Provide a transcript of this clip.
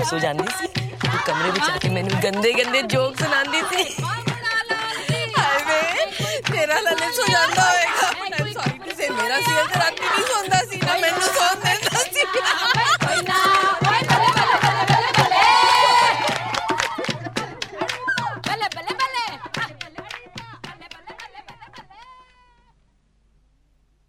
ਸੋ ਜਾਂਦੀ ਸੀ, ਤੂੰ ਕਮਰੇ ਵਿੱਚ ਆ ਕੇ ਮੈਨੂੰ ਗੰਦੇ ਗੰਦੇ ਜੋਕ ਸੁਣਾਉਂਦੀ ਸੀ। ਹਾਏ ਵੇ, ਤੇਰਾ ਲਲਿਤ ਸੋ ਜਾਂਦਾ ਹੋਏਗਾ। ਸੌਰੀ ਟੂ ਸੇ, ਮੇਰਾ ਸਿਰ ਤੇ ਰਾਤੀ ਨਹੀਂ ਸੌਂਦਾ ਸੀ ਨਾ, ਮੈਨੂੰ ਸੌਣ ਦੇ।